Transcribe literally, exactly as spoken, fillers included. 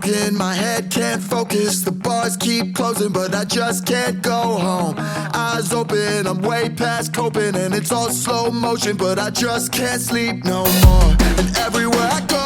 broken, my head can't focus. The bars keep closing, but I just can't go home. Eyes open, I'm way past coping, and it's all slow motion, but I just can't sleep no more. And everywhere I go